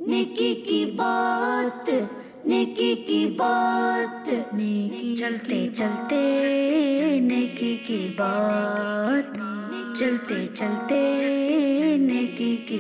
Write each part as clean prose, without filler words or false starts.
नेकी की बात, नेकी की बात, नेकी चलते चलते नेकी की बात, चलते चलते नेकी की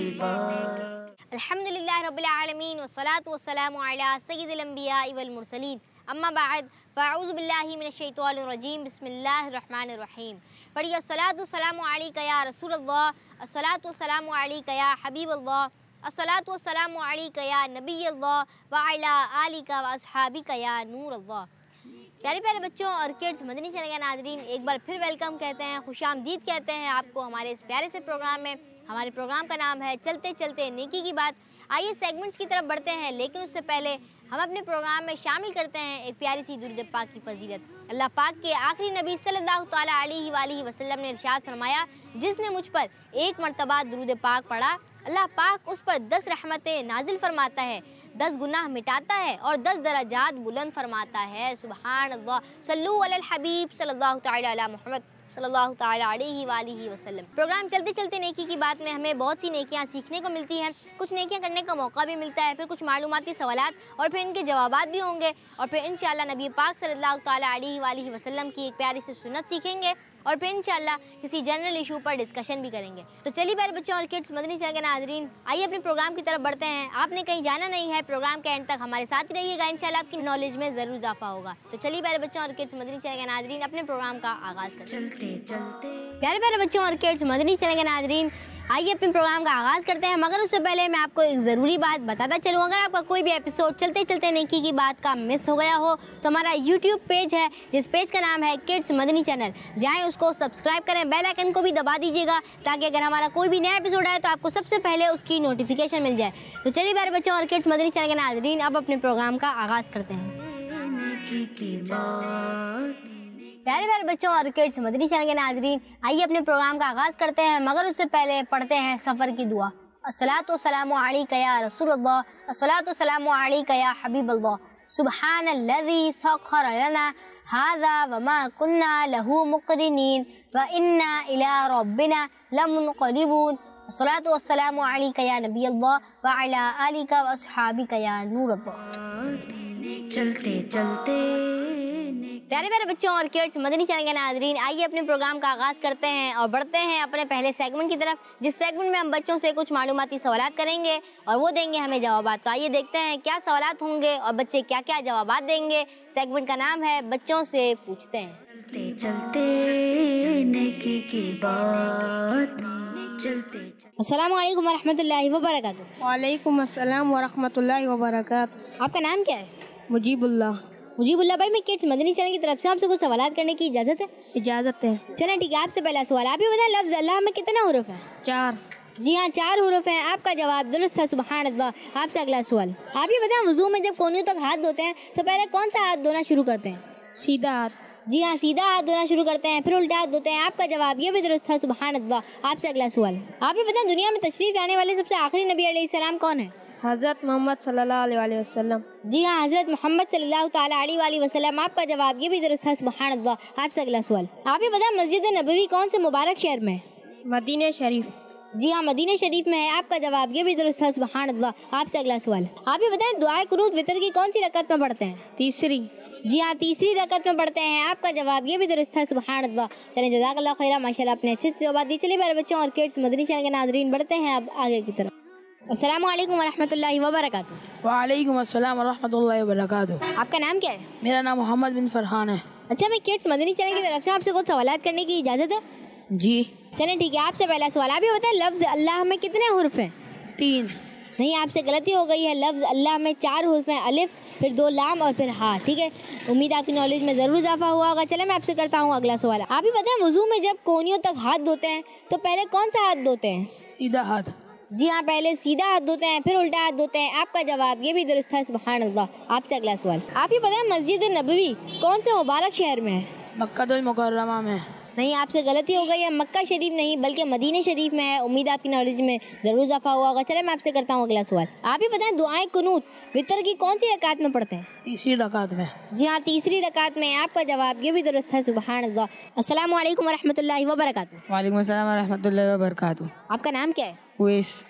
बात। अल्हम्दुलिल्लाह रब्बिल आलमीन वस्सलातु वस्सलामु अला सय्यिदिल अंबिया वल मुरसलीन अम्मा बाद फ़अऊज़ु बिल्लाहि मिनश शैतानिर रजीम बिस्मिल्लाहिर रहमानिर रहीम। पढ़िए अस्सलातु वस्सलामु अलैका या रसूलल्लाह, अस्सलातु वस्सलामु अलैका या हबीबल्लाह, अस्सलातु वस्सलामु अलैका या नबीयल्लाह व अला आलिका व अस्हाबिका या नूरल्लाह। प्यारे प्यारे बच्चों और किड्स, मदनी चैनल के नाज़रीन, एक बार फिर वेलकम कहते हैं, खुशामदीद कहते हैं आपको हमारे इस प्यारे से प्रोग्राम में। हमारे प्रोग्राम का नाम है चलते चलते नेकी की बात। आइए सेगमेंट्स की तरफ बढ़ते हैं, लेकिन उससे पहले हम अपने प्रोग्राम में शामिल करते हैं एक प्यारी सी दुरूद पाक की फजीलत। अल्लाह पाक के आखिरी नबी सल्लल्लाहु ताला अलैहि वसल्लम ने इरशाद फरमाया, जिसने मुझ पर एक मरतबा दुरूद पाक पढ़ा, अल्लाह पाक उस पर 10 रहमतें नाजिल फरमाता है, 10 गुनाह मिटाता है और 10 दराजात बुलंद फरमाता है। सुबहान अल्लाह। सल्लु अलल हबीब सल्लल्लाहु ताला अला मुहम्मद सल्लल्लाहु ताला अलैहि वसल्लम। प्रोग्राम चलते चलते नेकी की बात में हमें बहुत सी नेकियां सीखने को मिलती हैं, कुछ नेकियां करने का मौका भी मिलता है, फिर कुछ मालूमाती सवालात और फिर इनके जवाबात भी होंगे, और फिर इंशाअल्लाह नबी पाक सल्लल्लाहु ताला अलैहि वसल्लम की एक प्यारी सी सुन्नत सीखेंगे, और फिर इंशाअल्लाह किसी जनरल इशू पर डिस्कशन भी करेंगे। तो चलिए प्यारे बच्चों और किड्स, मदनी चैनल के नाज़रीन, आइए अपने प्रोग्राम की तरफ बढ़ते हैं। आपने कहीं जाना नहीं है, प्रोग्राम के एंड तक हमारे साथ ही रहिएगा, इंशाअल्लाह आपकी नॉलेज में ज़रूर इजाफा होगा। तो चलिए प्यारे बच्चों और किड्स, मदनी चैनल के नाज़रीन, अपने प्रोग्राम का आगाज़ करते हैं। चलते चलते प्यारे प्यारे बच्चों और किड्स, मदनी चैनल के नाज़रीन, आइए अपने प्रोग्राम का आगाज़ करते हैं। मगर उससे पहले मैं आपको एक ज़रूरी बात बताता चलूँ, अगर आपका कोई भी एपिसोड चलते चलते नेकी की बात का मिस हो गया हो तो हमारा यूट्यूब पेज है, जिस पेज का नाम है किड्स मदनी चैनल, जाएँ उसको सब्सक्राइब करें, बेल आइकन को भी दबा दीजिएगा, ताकि अगर हमारा कोई भी नया एपिसोड आए तो आपको सबसे पहले उसकी नोटिफिकेशन मिल जाए। तो चलिए प्यारे बच्चों और किड्स, मदनी चैनल के नाज़रीन, अब अपने प्रोग्राम का आगाज़ करते हैं। नेकी की बात। प्यारे प्यारे बच्चों और किड्स, मदनी चैनल के नाज़रीन, आइए अपने प्रोग्राम का आगाज़ करते हैं, मगर उससे पहले पढ़ते हैं सफ़र की दुआ। अस्सलातु वस्सलामु अलैका या रसूलल्लाह, अस्सलातु वस्सलामु अलैका या हबीबल्लाह, सुब्हानल्लज़ी सख़्ख़र लना हाज़ा व मा कुन्ना लहू मुक़रिनीन व इन्ना इला रब्बिना लमुनक़लिबून, अस्सलातु वस्सलामु अलैका या नबीयल्लाह व अला आलिका व अस्हाबिका या नूरल्लाह। चलते चलते प्यारे प्यारे बच्चों और किड्स, मदनी चैनल के नाज़रीन, आइए अपने प्रोग्राम का आगाज़ करते हैं और बढ़ते हैं अपने पहले सेगमेंट की तरफ, जिस सेगमेंट में हम बच्चों से कुछ मालूमाती सवालात करेंगे और वो देंगे हमें जवाबात। तो आइए देखते हैं क्या सवालात होंगे और बच्चे क्या क्या जवाबात देंगे। सेगमेंट का नाम है बच्चों से पूछते हैं। चलते चलते नेकी की बात, चलते चलते। अस्सलामु अलैकुम वरहमतुल्लाहि वबरकातुहू। वालेकुम अस्सलाम वरहमतुल्लाहि वबरकातुहू। आपका नाम क्या है? मुजीबुल्लाह। मुजीबुल्लाह भाई, मैं किड्स मदनी चैनल की तरफ से आपसे कुछ सवालात करने की इजाज़त है? इजाज़त है। चलें ठीक है, आपसे पहला सवाल, आप ये बताएं लफ्ज़ अल्लाह में कितना हुरूफ है? 4। जी हाँ, 4 हुरूफ हैं। आपका जवाब दुरुस्त है, सुबहान अल्लाह। आपसे अगला सवाल, आप ये बताएं वज़ू में जब कोहनियों तक हाथ धोते हैं तो पहले कौन सा हाथ धोना शुरू करते हैं? सीधा हाथ। जी हाँ, सीधा हाथ धोना शुरू करते हैं, फिर उल्टा हाथ धोते हैं। आपका जवाब ये भी दुरुस्त है, सुबहान अल्लाह। आपसे अगला सवाल, आप ये बताएं दुनिया में तशरीफ़ लाने वाले सबसे आखिरी नबी अलैहिस्सलाम कौन है? हज़रत मोहम्मद सल्लल्लाहु अलैहि वसल्लम। जी हाँ, हज़रत मोहम्मद सल्लल्लाहु ताला अलैहि वसल्लम। आपका जवाब ये भी दुरुस्त है, सुबहान अल्लाह। आपसे अगला सवाल, आप ये बताएं मस्जिद नबवी कौन से मुबारक शहर में है? मदीना शरीफ। जी हाँ, मदीना शरीफ में है। आपका जवाब ये भी दुरुस्त है, सुबहान अल्लाह। आपसे अगला सवाल, आप ये बताएं दुआए कुनूत वितर की कौन सी रकअत में पढ़ते हैं? तीसरी। जी हाँ, तीसरी रकअत में पढ़ते हैं। आपका जवाब ये भी दुरुस्त है, सुबहान अल्लाह। चलें, जज़ाकल्लाह खैरा, माशाल्लाह, आपने अच्छे से जवाब दी। चलिए प्यारे बच्चों और किड्स, मदनी चैनल के नाज़रीन, बढ़ते हैं अब आगे की तरफ। अस्सलामु अलैकुम वरहमतुल्लाहि वबरकातुहू। वालेकुम अस्सलाम वरहमतुल्लाहि वबरकातुहू। आपका नाम क्या है? मेरा नाम मोहम्मद बिन फरहान है। अच्छा, मैं किड्स मदनी चैनल की तरफ से आपसे कुछ सवालात करने की इजाज़त है? जी। चलें ठीक है, आपसे पहला सवाल, आप ये बताएं लफ्ज़ अल्लाह में कितने हुर्फ हैं? 3। नहीं, आपसे गलती हो गई है। लफ्ज़ अल्लाह में 4 हुर्फ हैं, अलिफ, फिर 2 लाम और फिर हा। ठीक है, उम्मीद आपकी नॉलेज में ज़रूर इजाफा हुआ होगा। चले, मैं आपसे करता हूँ अगला सवाल, आप ही बताएं वज़ू में जब कोहनियों तक हाथ धोते हैं तो पहले कौन सा हाथ धोते हैं? सीधा हाथ। जी हाँ, पहले सीधा हाथ धोते हैं, फिर उल्टा हाथ धोते हैं। आपका जवाब ये भी दुरुस्त है, सुबहान अल्लाह। आपसे अगला सवाल, आप ये बताएं मस्जिद नबवी कौन से मुबारक शहर में है? मक्का मुकर्रमा में। नहीं, आपसे गलती हो गई है, मक्का शरीफ नहीं बल्कि मदीने शरीफ में है। उम्मीद आपकी नॉलेज में ज़रूर इजाफा हुआ होगा। चले, मैं आपसे करता हूँ अगला सवाल, आप ही बताएं दुआएं कुनूत वितर की कौन सी रकात में पढ़ते हैं? तीसरी रकात में। जी हाँ, तीसरी रकात में। आपका जवाब ये भी दुरुस्त है, सुबहान अल्लाह। अस्सलामु अलैकुम वरहमतुल्लाहि वबरकातुहू। वालेकुम अस्सलाम वरहमतुल्लाहि वबरकातुहू। आपका नाम क्या है? उवैस।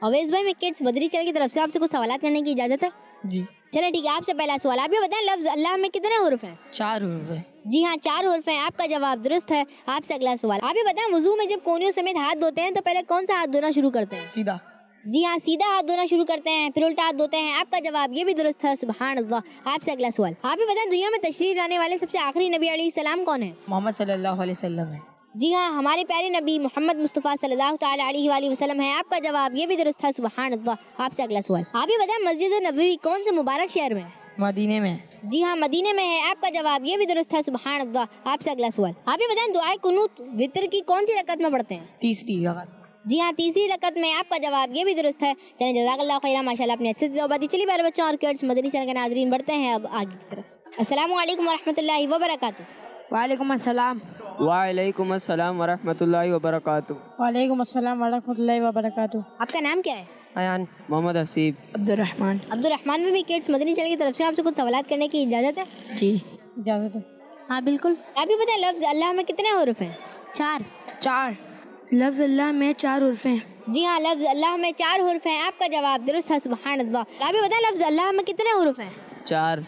اویس بھائی میں کڈس مدری چینل کی طرف سے آپ سے کچھ سوالات کرنے کی اجازت ہے؟ جی چلیں ٹھیک ہے، آپ سے پہلا سوال، آپ یہ بتائیں لفظ اللہ میں کتنے حروف ہیں؟ 4 حروف ہے. جی ہاں 4 حروف ہیں، آپ کا جواب درست ہے. آپ سے اگلا سوال، آپ یہ بتائیں وضو میں جب کونیوں سمیت ہاتھ دھوتے ہیں تو پہلے کون سا ہاتھ دھونا شروع کرتے ہیں؟ سیدھا. جی ہاں سیدھا ہاتھ دھونا شروع کرتے ہیں، پھر الٹا ہاتھ دھوتے ہیں. آپ کا جواب یہ بھی درست ہے، سبحان اللہ. آپ سے اگلا سوال، آپ یہ بتائیں دنیا میں تشریف لانے والے سب سے آخری نبی علیہ السلام کون ہیں؟ محمد صلی اللہ علیہ وسلم ہے. جی ہاں ہمارے پیارے نبی محمد مصطفیٰ صلی اللہ تعالیٰ علیہ وآلہ وسلم ہے. آپ کا جواب یہ بھی درست ہے، سبحان اللہ. آپ سے اگلا سوال، آپ یہ بتائیں مسجد نبوی کون سے مبارک شہر میں ہے؟ مدینے میں. جی ہاں مدینے میں ہے. آپ کا جواب یہ بھی درست ہے، سبحان اللہ. آپ سے اگلا سوال، آپ یہ بتائیں دعائے قنوت وتر کی کون سی رکعت میں پڑھتے ہیں؟ تیسری رکعت. جی ہاں تیسری رکعت میں. آپ کا جواب یہ بھی درست ہے. چلیں جزاک اللہ خیرہ، ماشاءاللہ آپ نے اچھے سے جواب دی. چلیے پیارے بچوں اور کڈس مدنی چینل کے ناظرین بڑھتے ہیں اب آگے کی طرف. السلام علیکم ورحمۃ اللہ وبرکاتہ. وعلیکم السلام. وعلیکم السلام ورحمۃ اللہ وبرکاتہ. وعلیکم السلام ورحمۃ اللہ وبرکاتہ. آپ کا نام کیا ہے؟ ایان محمد حسیب. عبد الرحمن. عبد الرحمن میں بھی کڈس مدنی چینل کی طرف سے آپ سے کچھ سوالات کرنے کی اجازت ہے؟ جی اجازت ہے. ہاں بالکل. آپ یہ بتائیں لفظ اللہ میں کتنے حروف ہیں؟ 4. لفظ اللہ میں 4 حروف ہیں. جی ہاں لفظ اللہ میں 4 حروف ہیں. آپ کا جواب درست ہے، سبحان اللہ. آپ یہ بتائیں لفظ اللہ میں کتنے حروف ہیں؟ 4.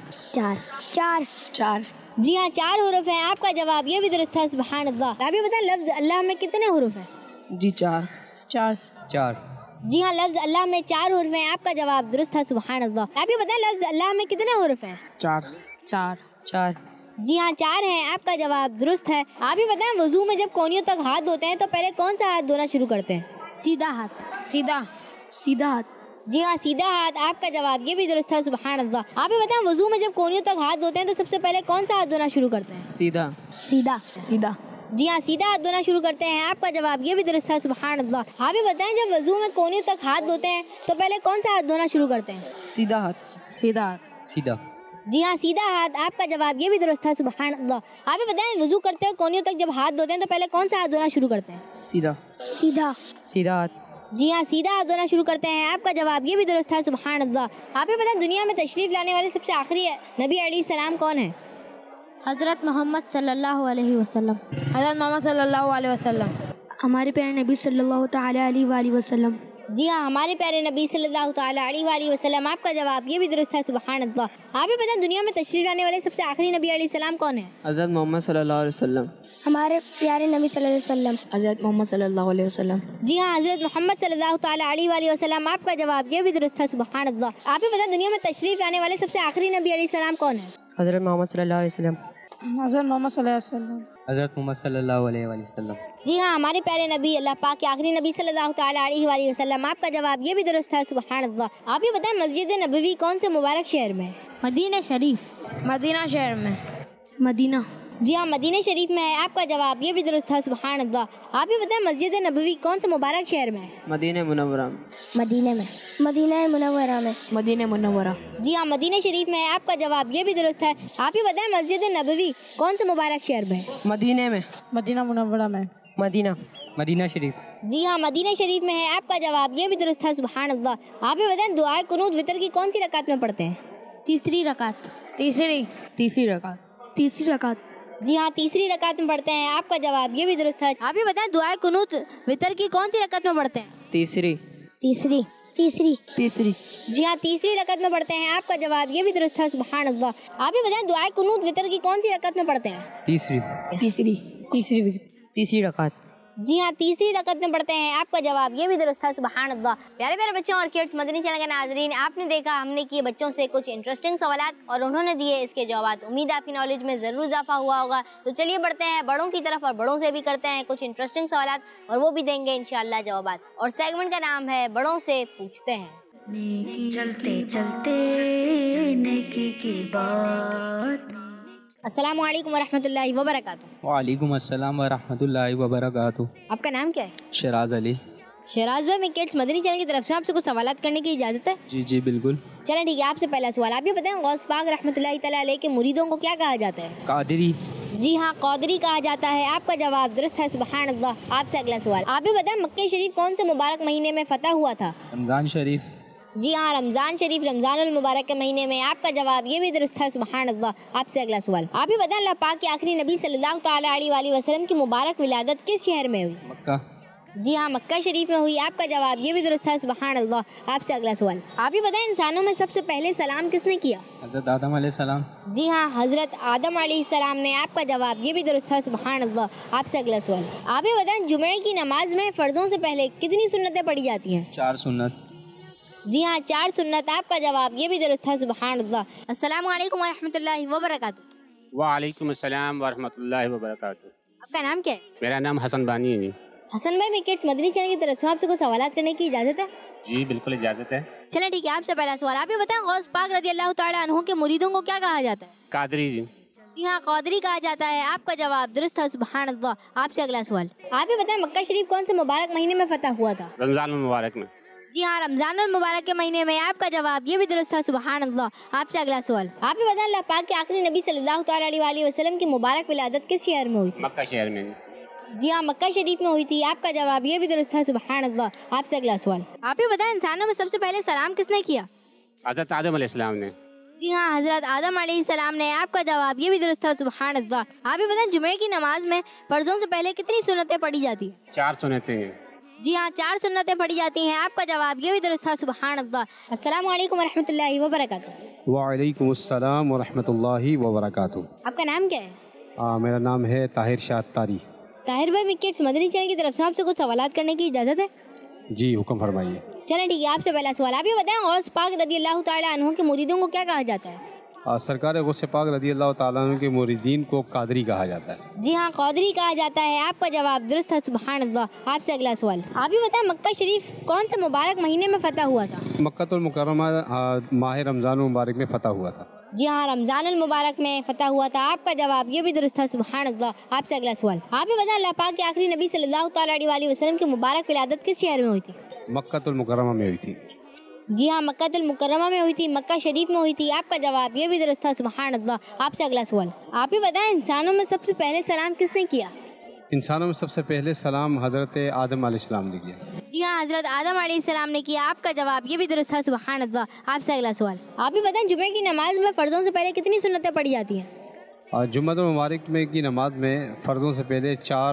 4. جی ہاں 4 حروف ہیں. آپ کا جواب یہ بھی درست ہے، سبحان اللہ. آپ یہ بتائیں لفظ اللہ میں کتنے حروف ہیں؟ جی 4. 4. جی ہاں لفظ اللہ میں 4 حروف ہیں. آپ کا جواب درست ہے، سبحان اللہ. آپ یہ بتائیں لفظ اللہ میں کتنے حروف ہیں؟ 4. جی ہاں 4 ہیں. آپ کا جواب درست ہے. آپ یہ بتائیں وضو میں جب کونیوں تک ہاتھ دھوتے ہیں تو پہلے کون سا ہاتھ دھونا شروع کرتے ہیں؟ سیدھا ہاتھ. سیدھا ہاتھ. جی ہاں سیدھا ہاتھ. آپ کا جواب یہ بھی درست ہے، سبحان اللہ. آپ یہ بتائیں وضو میں جب کونیوں تک ہاتھ دھوتے ہیں تو سب سے پہلے کون سا ہاتھ دھونا شروع کرتے ہیں؟ سیدھا. سیدھا. جی ہاں سیدھا ہاتھ دھونا شروع کرتے ہیں. آپ کا جواب یہ بھی درست ہے، سبحان اللہ. آپ یہ بتائیں جب وضو میں کونیوں تک ہاتھ دھوتے ہیں تو پہلے کون سا ہاتھ دھونا شروع کرتے ہیں؟ سیدھا ہاتھ. سیدھا. جی ہاں سیدھا ہاتھ. آپ کا جواب یہ بھی درست ہے، سبحان اللہ. آپ یہ بتائیں وضو کرتے ہوئے کونیوں تک جب ہاتھ دھوتے ہیں تو پہلے کون سا ہاتھ دھونا شروع کرتے ہیں؟ سیدھا. سیدھا ہاتھ. جی ہاں سیدھا ہاتھ دھونا شروع کرتے ہیں. آپ کا جواب یہ بھی درست ہے، سبحان اللہ. آپ یہ بتائیں دنیا میں تشریف لانے والے سب سے آخری نبی علیہ السلام کون ہیں؟ حضرت محمد صلی اللہ علیہ وسلم. حضرت محمد صلی اللہ علیہ وسلم. ہمارے پیارے نبی صلی اللہ تعالیٰ علیہ وآلہ وسلم. جی ہاں ہمارے پیارے نبی صلی اللہ تعالیٰ علیہ وآلہ وسلم. آپ کا جواب یہ بھی درست ہے، سبحان اللہ. آپ یہ بتائیں دنیا میں تشریف لانے والے سب سے آخری نبی علیہ السلام کون ہیں؟ حضرت محمد صلی اللہ علیہ وسلم. ہمارے پیارے نبی صلی اللہ علیہ وسلم. حضرت محمد صلی اللہ علیہ وسلم. جی ہاں حضرت محمد صلی اللہ تعالیٰ علیہ وآلہ وسلم. آپ کا جواب یہ بھی درست ہے، سبحان اللہ. آپ یہ بتائیں دنیا میں تشریف لانے والے سب سے آخری نبی علیہ السلام کون ہیں؟ حضرت محمد صلی اللہ علیہ وسلم. حضرت محمد صلی اللہ علیہ وسلم. حضرت محمد صلی اللہ علیہ وسلم. جی ہاں ہمارے پیارے نبی اللہ پاک کے آخری نبی صلی اللہ تعالیٰ علیہ وآلہ وسلم. آپ کا جواب یہ بھی درست ہے، سبحان اللہ. آپ یہ بتائیں مسجد نبوی کون سے مبارک شہر میں ہے؟ مدینہ شریف. مدینہ شہر میں. مدینہ. جی ہاں مدینہ شریف میں ہے. آپ کا جواب یہ بھی درست ہے، سبحان اللہ. آپ یہ بتائیں مسجد نبوی کون سے مبارک شہر میں ہے؟ مدینہ منورہ. مدینہ منورہ میں. مدینہ منورہ. جی ہاں مدینہ شریف میں ہے. آپ کا جواب یہ بھی درست ہے. آپ یہ بتائیں مسجد نبوی کون سے مبارک شہر میں ہے؟ مدینہ میں. مدینہ منورہ میں. مدینہ شریف. جی ہاں مدینہ شریف میں ہے. آپ کا جواب یہ بھی درست ہے، سبحان اللہ. آپ یہ بتائیں دعائے قنوت وتر کی کون سی رکعت میں پڑھتے ہیں؟ تیسری رکعت. تیسری رکعت. جی ہاں تیسری رکعت میں پڑھتے ہیں. آپ کا جواب یہ بھی درست ہے. آپ یہ بتائیں دعائے قنوت وتر کی کون سی رکعت میں پڑھتے ہیں؟ تیسری. جی ہاں تیسری رکعت میں پڑھتے ہیں. آپ کا جواب یہ بھی درست ہے، سبحان اللہ. آپ یہ بتائیں دعائے قنوت وتر کی کون سی رکعت میں پڑھتے ہیں؟ تیسری رکعت. جی ہاں تیسری رکعت میں پڑھتے ہیں. آپ کا جواب یہ بھی درست ہے، سبحان اللہ. پیارے پیارے بچوں اور کڈس مدنی چینل کے ناظرین، آپ نے دیکھا ہم نے کیے بچوں سے کچھ انٹرسٹنگ سوالات اور انہوں نے دیے اس کے جوابات. امید آپ کی نالج میں ضرور اضافہ ہوا ہوگا. تو چلیے بڑھتے ہیں بڑوں کی طرف اور بڑوں سے بھی کرتے ہیں کچھ انٹرسٹنگ سوالات اور وہ بھی دیں گے انشاءاللہ جوابات. اور سیگمنٹ کا نام ہے بڑوں سے پوچھتے ہیں. نیکی چلتے چلتے نیکی کی بات. السلام علیکم ورحمۃ اللہ وبرکاتہ. وعلیکم السلام ورحمۃ اللہ وبرکاتہ. آپ کا نام کیا ہے؟ شراز علی. شراز بھائی میں کڈس مدنی چینل کی طرف سے آپ سے کچھ سوالات کرنے کی اجازت ہے؟ جی بالکل. چلیں ٹھیک ہے. آپ سے پہلا سوال، آپ یہ بتائیں غوث پاک رحمۃ اللہ تعالیٰ علیہ کے مریدوں کو کیا کہا جاتا ہے؟ قادری. جی ہاں قادری کہا جاتا ہے. آپ کا جواب درست ہے، سبحان اللہ. آپ سے اگلا سوال، آپ یہ بتائیں مکہ شریف کون سے مبارک مہینے میں فتح ہوا تھا؟ رمضان شریف. جی ہاں رمضان شریف رمضان المبارک کے مہینے میں. آپ کا جواب یہ بھی درست ہے، سبحان اللہ. آپ سے اگلا سوال، آپ یہ بتائیں اللہ پاک کے آخری نبی صلی اللہ تعالیٰ علیہ وآلہ وسلم کی مبارک ولادت کس شہر میں ہوئی؟ مکہ. جی ہاں مکہ شریف میں ہوئی، آپ کا جواب یہ بھی درست ہے، سبحان اللہ۔ آپ سے اگلا سوال، آپ یہ بتائیں انسانوں میں سب سے پہلے سلام کس نے کیا؟ حضرت آدم علیہ السلام۔ جی ہاں حضرت آدم علیہ السلام نے، آپ کا جواب یہ بھی درست ہے، سبحان اللہ۔ آپ سے اگلا سوال، آپ یہ بتائیں جمعے کی نماز میں فرضوں سے پہلے کتنی سنتیں پڑھی جاتی ہیں؟ 4 سنت۔ جی ہاں 4 سنت، آپ کا جواب یہ بھی درست ہے، سبحان اللہ۔ السلام علیکم ورحمۃ اللہ وبرکاتہ۔ وعلیکم السلام ورحمۃ اللہ وبرکاتہ۔ آپ کا نام کیا ہے؟ میرا نام حسن بانی ہے جی۔ حسن بھائی، میں کڈس مدنی چینل کی طرف سے آپ سے کچھ سوالات کرنے کی اجازت ہے؟ جی بالکل اجازت ہے۔ چلیں ٹھیک ہے، آپ سے پہلا سوال، آپ یہ بتائیں غوث پاک رضی اللہ تعالیٰ عنہ کے مریدوں کو کیا کہا جاتا ہے؟ قادری جی۔ جی ہاں قادری کہا جاتا ہے، آپ کا جواب درست ہے، سبحان اللہ۔ آپ سے اگلا سوال، آپ یہ بتائیں مکہ شریف کون سے مبارک مہینے میں فتح ہوا تھا؟ رمضان المبارک میں۔ جی ہاں رمضان المبارک کے مہینے میں، آپ کا جواب یہ بھی درست ہے، سبحان اللہ۔ آپ سے اگلا سوال، آپ یہ بتائیں اللہ پاک کے آخری نبی صلی اللہ تعالیٰ علیہ وآلہ وسلم کی مبارک ولادت کس شہر میں ہوئی تھی؟ مکہ شہر میں۔ جی ہاں مکہ شریف میں ہوئی تھی، آپ کا جواب یہ بھی درست ہے، سبحان اللہ۔ آپ سے اگلا سوال، آپ یہ بتائیں انسانوں میں سب سے پہلے سلام کس نے کیا؟ حضرت آدم علیہ السلام نے۔ جی ہاں حضرت آدم علیہ السلام نے، آپ کا جواب یہ بھی درست ہے، سبحان اللہ۔ آپ یہ بتائیں جمعے کی نماز میں فرضوں سے پہلے کتنی سنتیں پڑھی جاتی ہیں؟ 4 سنتیں ہیں۔ جی ہاں 4 سنتیں پڑھی جاتی ہیں، آپ کا جواب یہ بھی درست ہے، سبحان اللہ۔ السلام علیکم ورحمۃ اللہ وبرکاتہ۔ وعلیکم السلام ورحمۃ اللہ وبرکاتہ۔ آپ کا نام کیا ہے؟ میرا نام ہے طاہر شاہ تاری۔ طاہر بھائی، کڈس مدنی چینل کی طرف سے آپ سے کچھ سوالات کرنے کی اجازت ہے؟ جی حکم فرمائیے۔ چلیں ٹھیک ہے، آپ سے پہلا سوال، آپ یہ بتائیں غوث پاک رضی اللہ تعالیٰ عنہ کے مریدوں کو کیا کہا جاتا ہے؟ سرکار غوث پاک رضی اللہ تعالیٰ عنہ کے مریدین کو قادری کہا جاتا ہے۔ جی ہاں قادری کہا جاتا ہے، آپ کا جواب درست ہے، سبحان اللہ۔ آپ سے اگلا سوال، آپ یہ بتائیں مکہ شریف کون سے مبارک مہینے میں فتح ہوا تھا؟ مکہ المکرمہ ماہ رمضان المبارک میں فتح ہوا تھا۔ جی ہاں رمضان المبارک میں فتح ہوا تھا، آپ کا جواب یہ بھی درست ہے، سبحان اللہ۔ آپ سے اگلا سوال، آپ یہ بتائیں اللہ پاک کے آخری نبی صلی اللہ تعالیٰ علیہ وآلہ وسلم کی مبارک ولادت کس شہر میں ہوئی تھی؟ مکہ المکرمہ میں ہوئی تھی۔ جی ہاں مکہ المکرمہ میں ہوئی تھی، مکہ شریف میں ہوئی تھی، آپ کا جواب یہ بھی درست ہے، سبحان اللہ۔ آپ سے اگلا سوال، آپ یہ بتائیں انسانوں میں سب سے پہلے سلام کس نے کیا؟ انسانوں میں سب سے پہلے سلام حضرت آدم علیہ السلام نے کیا۔ جی ہاں حضرت آدم علیہ السلام نے کیا، آپ کا جواب یہ بھی درست ہے، سبحان اللہ۔ آپ سے اگلا سوال، آپ یہ بتائیں جمعے کی نماز میں فرضوں سے پہلے کتنی سنتیں پڑھی جاتی ہیں؟ جمعہ المبارک میں کی نماز میں فرضوں سے پہلے 4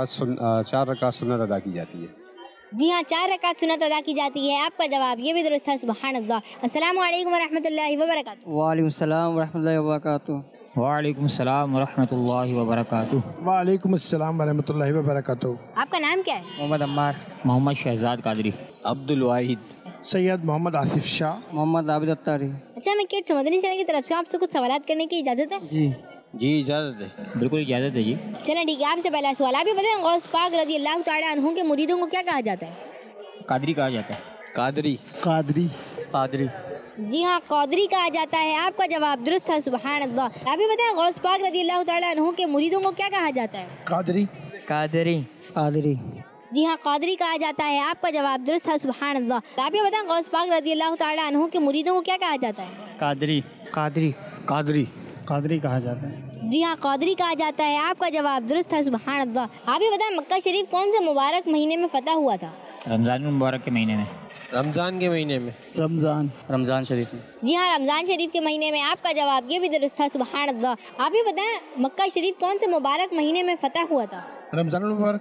رکعت سنت ادا کی جاتی ہے۔ جی ہاں 4 رکعت سنت ادا کی جاتی ہے، آپ کا جواب یہ بھی درست ہے، سبحان اللہ۔ السلام علیکم ورحمۃ اللہ وبرکاتہ۔ وعلیکم السلام ورحمۃ اللہ وبرکاتہ۔ وعلیکم السلام ورحمۃ اللہ وبرکاتہ۔ وعلیکم السلام ورحمۃ اللہ وبرکاتہ۔ آپ کا نام کیا ہے؟ محمد عمار۔ محمد شہزاد قادری۔ عبد الواحد۔ سید محمد آصف شاہ۔ محمد عابد اتاری۔ اچھا میں کڈس مدنی چینل کی طرف سے آپ سے کچھ سوالات کرنے کی اجازت ہے؟ جی اجازت ہے۔ بالکل اجازت ہے جی۔ چلیں ٹھیک ہے، آپ سے پہلا سوال، آپ یہ بتائیں غوث پاک رضی اللہ تعالیٰ عنہ کے مریدوں کو کیا کہا جاتا ہے؟ قادری کہا جاتا ہے۔ قادری۔ قادری۔ قادری۔ جی ہاں قادری کہا جاتا ہے، آپ کا جواب درست ہے، سبحان اللہ۔ آپ یہ بتائیں غوث پاک رضی اللہ تعالیٰ عنہ کے مریدوں کو کیا کہا جاتا ہے؟ قادری۔ قادری۔ قادری۔ جی ہاں قادری کہا جاتا ہے، آپ کا جواب درست ہے، سبحان اللہ۔ آپ یہ بتائیں غوث پاک رضی اللہ تعالیٰ عنہ کے مریدوں کو کیا کہا جاتا ہے؟ قادری۔ قادری۔ قادری۔ قادری کہا جاتا ہے۔ جی ہاں قادری کہا جاتا ہے، آپ کا جواب درست ہے، سبحان اللہ۔ آپ یہ بتائیں مکہ شریف کون سے مبارک مہینے میں فتح ہوا تھا؟ رمضان المبارک کے مہینے میں۔ رمضان کے مہینے میں۔ رمضان شریف میں۔ جی ہاں رمضان شریف کے مہینے میں، آپ کا جواب یہ بھی درست ہے، سبحان اللہ۔ آپ یہ بتائیں مکہ شریف کون سے مبارک مہینے میں فتح ہوا تھا؟ رمضان المبارک۔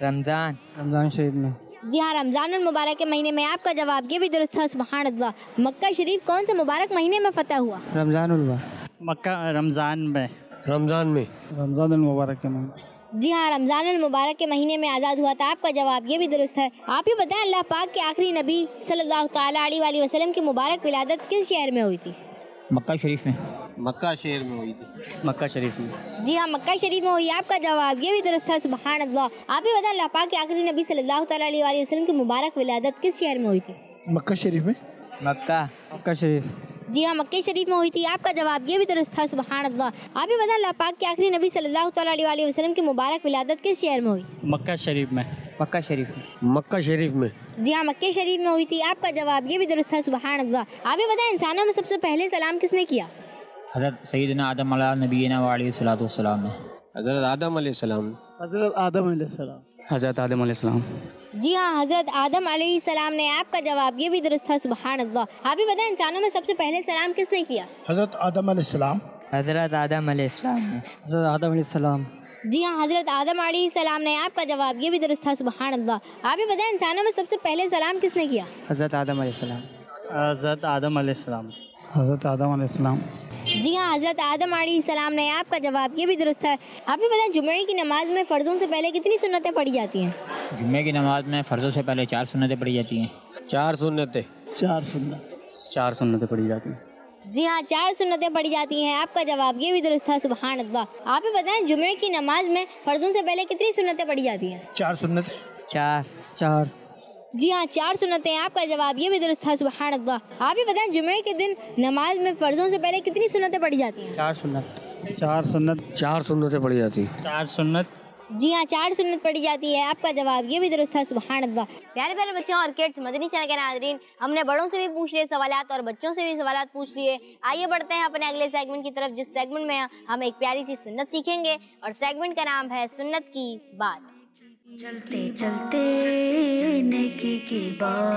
رمضان شریف میں۔ جی ہاں رمضان المبارک کے مہینے میں، آپ کا جواب یہ بھی درست ہے، سبحان اللہ۔ مکہ شریف کون سے مبارک مہینے میں فتح ہوا؟ رمضان المبارک۔ مکہ رمضان میں۔ رمضان میں۔ رمضان المبارک کے مہینے۔ جی ہاں رمضان المبارک کے مہینے میں آزاد ہوا تھا، آپ کا جواب یہ بھی درست ہے۔ آپ یہ بتائیں اللہ پاک کے آخری نبی صلی اللہ تعالیٰ علیہ وآلہ وسلم کی مبارک ولادت کس شہر میں ہوئی تھی؟ مکہ شریف میں۔ مکہ شہر میں ہوئی تھی۔ مکہ شریف میں۔ جی ہاں مکہ شریف میں ہوئی، آپ کا جواب یہ بھی درست ہے، سبحان اللہ۔ آپ یہ بتائیں اللہ پاک کے آخری نبی صلی اللہ تعالیٰ علیہ وآلہ وسلم کی مبارک ولادت کس شہر میں ہوئی تھی؟ مکہ شریف میں۔ مکہ شریف۔ جی ہاں مکہ شریف میں ہوئی تھی، آپ کا جواب یہ بھی درست ہے، سبحان اللہ۔ آپ یہ بتائیں اللہ پاک کے آخری نبی صلی اللہ تعالیٰ علیہ وآلہ وسلم کی مبارک ولادت کس شہر میں ہوئی؟ مکہ شریف میں۔ مکہ شریف میں۔ مکہ شریف میں۔ جی ہاں مکہ شریف میں ہوئی تھی، آپ کا جواب یہ بھی درست ہے، سبحان اللہ۔ آپ یہ بتائیں انسانوں میں سب سے پہلے سلام کس نے کیا؟ حضرت سیدنا آدم علیہ نبینا وعلیہ الصلوۃ والسلام نے۔ حضرت آدم علیہ السلام۔ حضرت آدم علیہ السلام۔ حضرت آدم علیہ السلام۔ جی ہاں حضرت آدم علیہ السلام نے، آپ کا جواب یہ بھی درست ہے، سبحان اللہ۔ آپ یہ بتائیں انسانوں میں سب سے پہلے سلام کس نے کیا؟ حضرت آدم علیہ السلام۔ حضرت آدم علیہ السلام نے۔ حضرت آدم علیہ السلام۔ جی ہاں، حضرت آدم علیہ السلام نے آپ کا جواب یہ بھی درست تھا، سبحان اللہ۔ آپ یہ بتائیں انسانوں میں سب سے پہلے سلام کس نے کیا؟ حضرت آدم علیہ السلام۔ حضرت آدم علیہ السلام۔ حضرت آدم علیہ السلام۔ جی ہاں، حضرت آدم علیہ السلام نے آپ کا جواب یہ بھی درست ہے۔ آپ یہ بتائیں جمعے کی نماز میں فرضوں سے پہلے کتنی سنتیں پڑھی جاتی ہیں؟ جمعے کی نماز میں فرضوں سے پہلے 4 سنتیں پڑھی جاتی ہیں۔ 4 سنتیں۔ 4 سنت۔ 4 سنتیں پڑھی جاتی ہیں۔ جی ہاں، 4 سنتیں پڑھی جاتی ہیں۔ آپ کا جواب یہ بھی درست تھا، سبحان اللہ۔ آپ یہ بتائیں جمعے کی نماز میں فرضوں سے پہلے کتنی سنتیں پڑھی جاتی ہیں؟ 4 سنت۔ 4۔ جی ہاں، 4 سنتیں۔ آپ کا جواب یہ بھی درست تھا، سبحان اللہ۔ آپ یہ بتائیں جمعے کے دن نماز میں فرضوں سے پہلے کتنی سنتیں پڑھی جاتی ہیں؟ 4 سنت۔ 4 سنت۔ 4 سنتیں پڑھی جاتی ہیں۔ 4 سنت۔ جی ہاں، 4 سنت پڑھی جاتی ہے۔ آپ کا جواب یہ بھی درست تھا، سبحان اللہ۔ پیارے پیارے بچوں اور کڈس مدنی چینل کے ناظرین، ہم نے بڑوں سے بھی پوچھ لیے سوالات اور بچوں سے بھی سوالات پوچھ لیے۔ آئیے بڑھتے ہیں اپنے اگلے سیگمنٹ کی طرف، جس سیگمنٹ میں ہم ایک پیاری سی سنت سیکھیں گے، اور سیگمنٹ کا نام ہے سنت کی بات۔ چلتے چلتے نیکی کی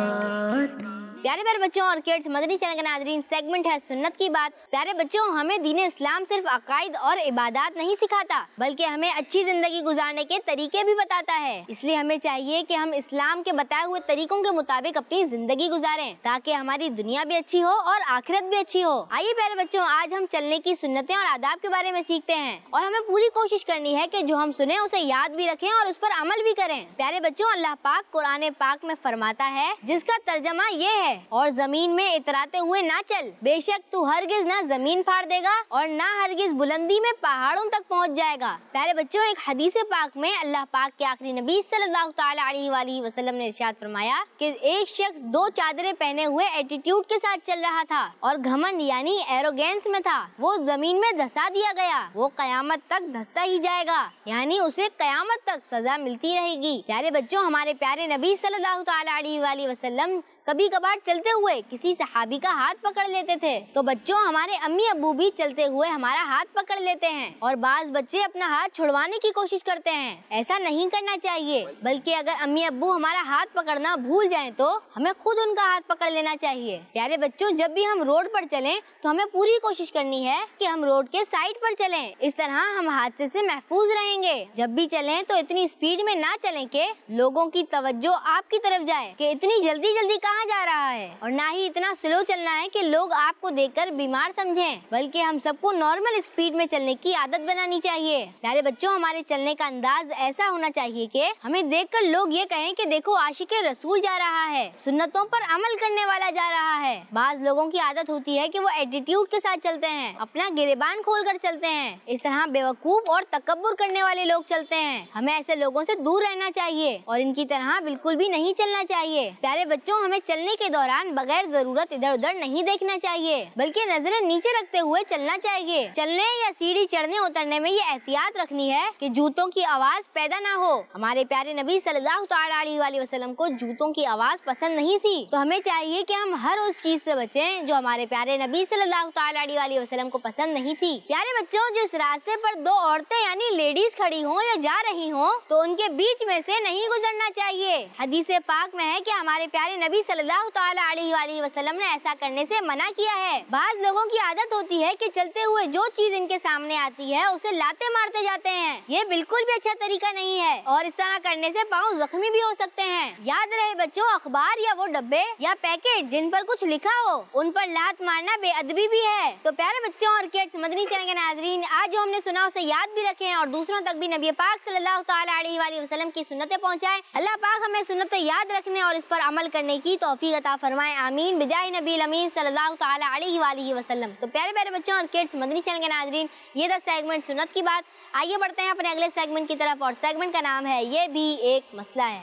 بات۔ پیارے پیارے بچوں اور کڈس مدنی چینل کے ناظرین، سیگمنٹ ہے سنت کی بات۔ پیارے بچوں، ہمیں دین اسلام صرف عقائد اور عبادات نہیں سکھاتا، بلکہ ہمیں اچھی زندگی گزارنے کے طریقے بھی بتاتا ہے۔ اس لیے ہمیں چاہیے کہ ہم اسلام کے بتائے ہوئے طریقوں کے مطابق اپنی زندگی گزاریں، تاکہ ہماری دنیا بھی اچھی ہو اور آخرت بھی اچھی ہو۔ آئیے پیارے بچوں، آج ہم چلنے کی سنتیں اور آداب کے بارے میں سیکھتے ہیں، اور ہمیں پوری کوشش کرنی ہے کہ جو ہم سنیں اسے یاد بھی رکھیں اور اس پر عمل بھی کریں۔ پیارے بچوں، اللہ پاک قرآن پاک میں فرماتا ہے، جس کا ترجمہ یہ ہے، اور زمین میں اتراتے ہوئے نہ چل، بے شک تو ہرگز نہ زمین پھاڑ دے گا اور نہ ہرگز بلندی میں پہاڑوں تک پہنچ جائے گا۔ پیارے بچوں، ایک حدیث پاک میں اللہ پاک کے آخری نبی صلی اللہ تعالی علیہ وآلہ وسلم نے ارشاد فرمایا کہ ایک شخص 2 چادریں پہنے ہوئے ایٹیٹیوڈ کے ساتھ چل رہا تھا اور گھمنڈ یعنی ایروگینس میں تھا، وہ زمین میں دھسا دیا گیا، وہ قیامت تک دھستا ہی جائے گا، یعنی اسے قیامت تک سزا ملتی رہے گی۔ پیارے بچوں، ہمارے پیارے نبی صلی اللہ تعالی علیہ وآلہ وسلم کبھی کبھار چلتے ہوئے کسی صحابی کا ہاتھ پکڑ لیتے تھے، تو بچوں ہمارے امی ابو بھی چلتے ہوئے ہمارا ہاتھ پکڑ لیتے ہیں، اور بعض بچے اپنا ہاتھ چھڑوانے کی کوشش کرتے ہیں۔ ایسا نہیں کرنا چاہیے، بلکہ اگر امی ابو ہمارا ہاتھ پکڑنا بھول جائیں تو ہمیں خود ان کا ہاتھ پکڑ لینا چاہیے۔ پیارے بچوں، جب بھی ہم روڈ پر چلیں تو ہمیں پوری کوشش کرنی ہے کہ ہم روڈ کے سائڈ پر چلیں، اس طرح ہم حادثے سے محفوظ رہیں گے۔ جب بھی چلیں تو اتنی اسپیڈ میں نہ چلیں کہ لوگوں کی توجہ آپ کی طرف جائے کہ اتنی جلدی جلدی کہاں جا رہا ہے، اور نہ ہی اتنا سلو چلنا ہے کہ لوگ آپ کو دیکھ کر بیمار سمجھیں، بلکہ ہم سب کو نارمل اسپیڈ میں چلنے کی عادت بنانی چاہیے۔ پیارے بچوں، ہمارے چلنے کا انداز ایسا ہونا چاہیے کہ ہمیں دیکھ کر لوگ یہ کہیں کہ دیکھو عاشق رسول جا رہا ہے، سنتوں پر عمل کرنے والا جا رہا ہے۔ بعض لوگوں کی عادت ہوتی ہے کہ وہ ایٹیٹیوڈ کے ساتھ چلتے ہیں، اپنا گریبان کھول کر چلتے ہیں، اس طرح بیوقوف اور تکبر کرنے والے لوگ چلتے ہیں۔ ہمیں ایسے لوگوں سے دور رہنا چاہیے اور ان کی طرح بالکل بھی نہیں چلنا چاہیے۔ پیارے بچوں، ہمیں چلنے کے دوران بغیر ضرورت ادھر ادھر نہیں دیکھنا چاہیے، بلکہ نظریں نیچے رکھتے ہوئے چلنا چاہیے۔ چلنے یا سیڑھی چڑھنے اترنے میں یہ احتیاط رکھنی ہے کہ جوتوں کی آواز پیدا نہ ہو۔ ہمارے پیارے نبی صلی اللہ تعالی علیہ وآلہ وسلم کو جوتوں کی آواز پسند نہیں تھی، تو ہمیں چاہیے کہ ہم ہر اس چیز سے بچیں جو ہمارے پیارے نبی صلی اللہ تعالی علیہ وآلہ وسلم کو پسند نہیں تھی۔ پیارے بچوں، جس راستے پر 2 عورتیں یعنی لیڈیز کھڑی ہوں یا جا رہی ہوں تو ان کے بیچ میں سے نہیں گزرنا چاہیے۔ حدیث پاک میں ہے کہ ہمارے پیارے نبی صلی اللہ تعالی علیہ وآلہ وسلم نے ایسا کرنے سے منع کیا ہے۔ بعض لوگوں کی عادت ہوتی ہے کہ چلتے ہوئے جو چیز ان کے سامنے آتی ہے اسے لاتے مارتے جاتے ہیں، یہ بالکل بھی اچھا طریقہ نہیں ہے، اور اس طرح کرنے سے پاؤں زخمی بھی ہو سکتے ہیں۔ یاد رہے بچوں، اخبار یا وہ ڈبے یا پیکٹ جن پر کچھ لکھا ہو ان پر لات مارنا بے ادبی بھی ہے۔ تو پیارے بچوں اور کڈس مدنی چینل کے ناظرین، آج جو ہم نے سنا اسے یاد بھی رکھیں اور دوسروں تک بھی نبی پاک صلی اللہ تعالی علیہ وآلہ وسلم کی سنتیں پہنچائیں۔ اللہ پاک ہمیں سنتیں یاد رکھنے اور اس پر عمل کرنے کی توفیق عطا فرمائے، آمین بجاہ نبی الامین صلی اللہ تعالی علیہ وآلہ وسلم۔ تو پیارے پیارے بچوں اور کڈس مدنی چینل کے ناظرین، یہ تھا سیگمنٹ سنت کی بات۔ آئیے بڑھتے ہیں اپنے اگلے سیگمنٹ کی طرف، اور سیگمنٹ کا نام ہے یہ بھی ایک مسئلہ ہے۔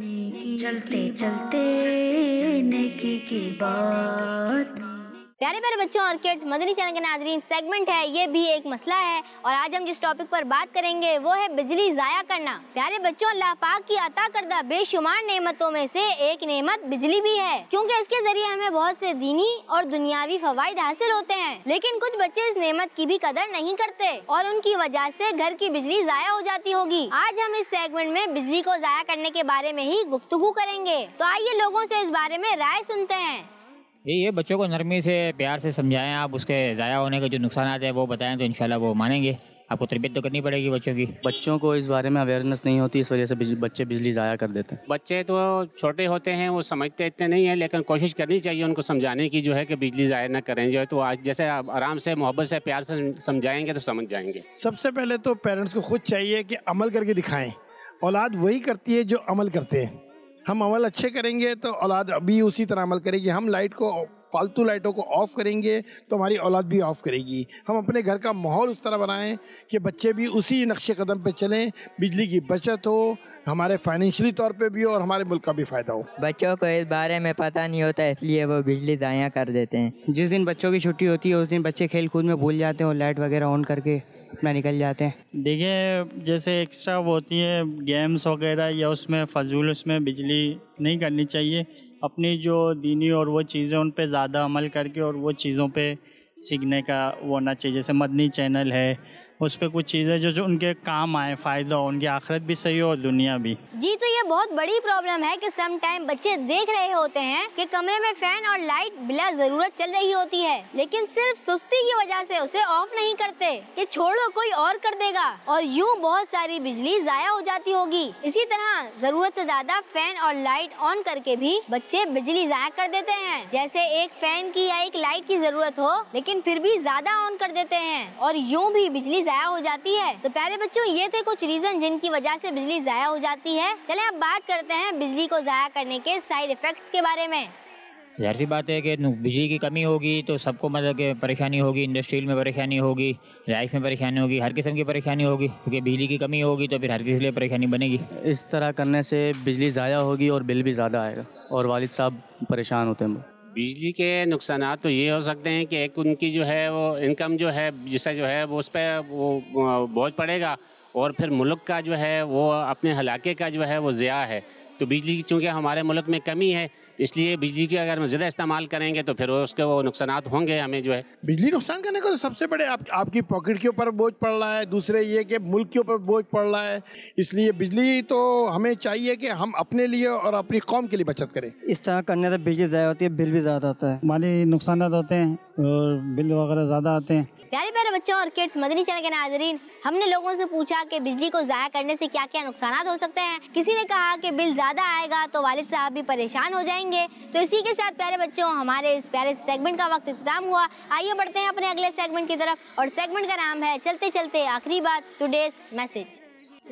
چلتے چلتے نیکی کی بات۔ پیارے پیارے بچوں اور کڈس مدنی چینل کے ناظرین، سیگمنٹ ہے یہ بھی ایک مسئلہ ہے، اور آج ہم جس ٹاپک پر بات کریں گے وہ ہے بجلی ضائع کرنا۔ پیارے بچوں، اللہ پاک کی عطا کردہ بے شمار نعمتوں میں سے ایک نعمت بجلی بھی ہے، کیونکہ اس کے ذریعے ہمیں بہت سے دینی اور دنیاوی فوائد حاصل ہوتے ہیں، لیکن کچھ بچے اس نعمت کی بھی قدر نہیں کرتے اور ان کی وجہ سے گھر کی بجلی ضائع ہو جاتی ہوگی۔ آج ہم اس سیگمنٹ میں بجلی کو ضائع کرنے کے بارے میں ہی گفتگو کریں گے، تو آئیے لوگوں سے اس بارے میں رائے سنتے ہیں۔ یہ بچوں کو نرمی سے پیار سے سمجھائیں، آپ اس کے ضائع ہونے کے جو نقصانات ہیں وہ بتائیں تو انشاءاللہ وہ مانیں گے۔ आपको तरबियत तो करनी पड़ेगी बच्चों की. बच्चों को इस बारे में अवेयरनेस नहीं होती, इस वजह से बच्चे बिजली ज़ाया कर देते हैं. बच्चे तो छोटे होते हैं, वो समझते इतने नहीं हैं, लेकिन कोशिश करनी चाहिए उनको समझाने की जो है कि बिजली ज़ाया ना करें. जो है तो आज जैसे आप आराम से मोहब्बत से प्यार से समझाएंगे तो समझ जाएंगे. सबसे पहले तो पेरेंट्स को खुद चाहिए कि अमल करके दिखाएं. औलाद वही करती है जो अमल करते हैं. हम अमल अच्छे करेंगे तो औलाद भी उसी तरह अमल करेगी. हम फालतू लाइटों को ऑफ़ करेंगे तो हमारी औलाद भी ऑफ़ करेगी. हम अपने घर का माहौल उस तरह बनाएं कि बच्चे भी उसी नक्शे कदम पे चलें, बिजली की बचत हो, हमारे फाइनेंशियली तौर पे भी हो और हमारे मुल्क का भी फ़ायदा हो. बच्चों को इस बारे में पता नहीं होता, इसलिए वो बिजली ज़ाया कर देते हैं. जिस दिन बच्चों की छुट्टी होती है उस दिन बच्चे खेल कूद में भूल जाते हैं और लाइट वगैरह ऑन करके अपना निकल जाते हैं. देखिए जैसे एक्स्ट्रा वो होती है गेम्स वगैरह या उसमें फजूल उसमें बिजली नहीं करनी चाहिए. अपनी जो दीनी और वो चीज़ें उन पे ज़्यादा अमल करके और वो चीज़ों पे सीखने का वो होना चाहिए. जैसे मदनी चैनल है, उस पर कुछ चीज़ें जो उनके काम आए, फ़ायदा हो, उनकी आखिरत भी सही हो और दुनिया भी. जी तो ये बहुत बड़ी प्रॉब्लम है कि सम टाइम बच्चे देख रहे होते हैं कि कमरे में फैन और लाइट बिला जरूरत चल रही होती है, लेकिन सिर्फ सुस्ती की वजह से उसे ऑफ नहीं करते कि छोड़ो कोई और कर देगा, और यूं बहुत सारी बिजली जाया हो जाती होगी. इसी तरह जरूरत से ज्यादा फैन और लाइट ऑन करके भी बच्चे बिजली जाया कर देते हैं. जैसे एक फैन की या एक लाइट की जरूरत हो लेकिन फिर भी ज्यादा ऑन कर देते हैं और यूं भी बिजली जाया हो जाती है. तो प्यारे बच्चों, ये थे कुछ रीजन जिनकी वजह से बिजली जाया हो जाती है. चलें अब बात करते हैं बिजली को जाया करने के साइड इफेक्ट्स के बारे में. ज़ाहिर सी बात है कि बिजली की कमी होगी तो सबको मतलब कि परेशानी होगी. इंडस्ट्रियल में परेशानी होगी, लाइफ में परेशानी होगी, हर किस्म की परेशानी होगी, क्योंकि बिजली की कमी होगी तो फिर हर किसी के लिए परेशानी बनेगी. इस तरह करने से बिजली ज़ाया होगी और बिल भी ज़्यादा आएगा और वालिद साहब परेशान होते हैं. बिजली के नुकसानात तो ये हो सकते हैं कि एक उनकी जो है वो इनकम जो है जिससे जो है वो उस पर वो बोझ पड़ेगा, और फिर मुल्क का जो है वो अपने इलाके का जो है वो ज़िया है. तो बिजली की चूँकि हमारे मुल्क में कमी है, इसलिए बिजली की अगर हम ज़्यादा इस्तेमाल करेंगे तो फिर उसके वो नुकसानात होंगे. हमें जो है बिजली नुकसान करने का तो सबसे बड़े आपकी पॉकेट के ऊपर बोझ पड़ रहा है, दूसरे ये कि मुल्क के ऊपर बोझ पड़ रहा है. इसलिए बिजली तो हमें चाहिए कि हम अपने लिए और अपनी कौम के लिए बचत करें. इस तरह करने से बिजली ज़ाया होती है, बिल भी ज़्यादा आता है, माली नुकसान होते हैं और बिल वगैरह ज़्यादा आते हैं. प्यारे प्यारे बच्चों और किड्स, मदनी चैनल के नाज़रीन, हमने लोगों से पूछा कि बिजली को ज़ाया करने से क्या क्या नुकसान हो सकते हैं. किसी ने कहा कि बिल ज़्यादा आएगा तो वालिद साहब भी परेशान हो जाएंगे. तो इसी के साथ प्यारे बच्चों हमारे इस प्यारे सेगमेंट का वक्त इख्तिताम हुआ. आइए बढ़ते हैं अपने अगले सेगमेंट की तरफ, और सेगमेंट का नाम है चलते चलते आखिरी बात, टुडेज मैसेज.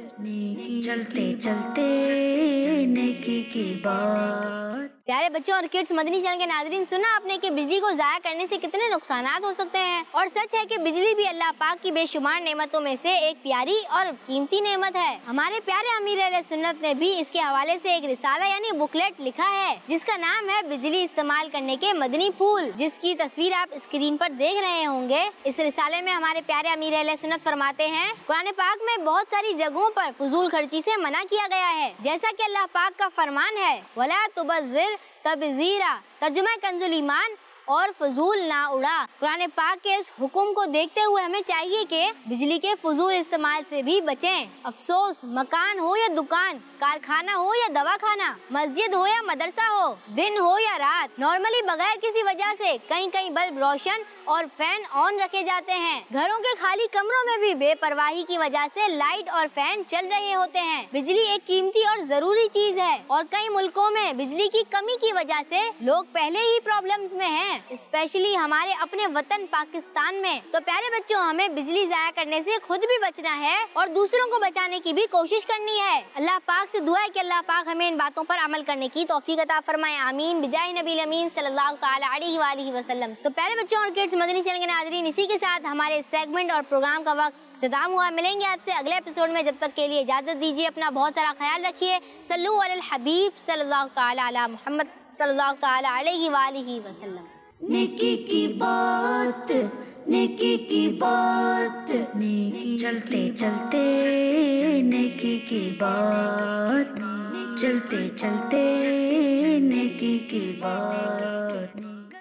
चलते चलते नेकी की बात. प्यारे बच्चों और किड्स, मदनी चैनल के नाज़रीन, सुना आपने कि बिजली को ज़ाया करने से कितने नुकसानात हो सकते हैं. और सच है कि बिजली भी अल्लाह पाक की बेशुमार नेमतों में से एक प्यारी और कीमती नेमत है. हमारे प्यारे अमीर अहले सुन्नत ने भी इसके हवाले से एक रिसाला यानी बुकलेट लिखा है जिसका नाम है बिजली इस्तेमाल करने के मदनी फूल, जिसकी तस्वीर आप स्क्रीन पर देख रहे होंगे. इस रिसाले में हमारे प्यारे अमीर अहले सुन्नत फरमाते हैं, कुरान पाक में बहुत सारी जगहों पर फजूल खर्ची से मना किया गया है, जैसा कि अल्लाह पाक का फरमान है, वला तुबज़्ज़िर तबज़ीरा. तर्जुमा कंजुल ईमान, और फजूल ना उड़ा. कुरान पाक के इस हुक्म को देखते हुए हमें चाहिए कि बिजली के फजूल इस्तेमाल से भी बचें. अफसोस, मकान हो या दुकान, कारखाना हो या दवाखाना, मस्जिद हो या मदरसा हो, दिन हो या रात, नॉर्मली बगैर किसी वजह से कहीं कहीं बल्ब रोशन और फैन ऑन रखे जाते हैं. घरों के खाली कमरों में भी बेपरवाही की वजह से लाइट और फैन चल रहे होते हैं. बिजली एक कीमती और जरूरी चीज है और कई मुल्कों में बिजली की कमी की वजह से लोग पहले ही प्रॉब्लम्स में हैं, स्पेशली हमारे अपने वतन पाकिस्तान में. तो प्यारे बच्चों, हमें बिजली जाया करने से खुद भी बचना है और दूसरों को बचाने की भी कोशिश करनी है. अल्लाह पाक से दुआ है कि अल्लाह पाक हमें इन बातों पर अमल करने की तौफीक अता फरमाए. आमीन बिजाहि नबी अमीन सल्लल्लाहु तआला अलैहि वालिहि वसल्लम. तो प्यारे बच्चों और किड्स, मदनी चैनल के नाज़रीन, इसी के साथ हमारे सेगमेंट और प्रोग्राम का वक्त इख्तिताम हुआ. मिलेंगे आपसे अगले एपिसोड में. जब तक के लिए इजाजत दीजिए. अपना बहुत सारा ख्याल रखिए. सल्लु अलल हबीब सल्लल्लाहु तआला अला मुहम्मद सल्लल्लाहु तआला अलैहि वालिहि वसल्लम. नेकी की बात, नेकी की बात, नेकी. चलते चलते नेकी की बात, चलते चलते नेकी की बात.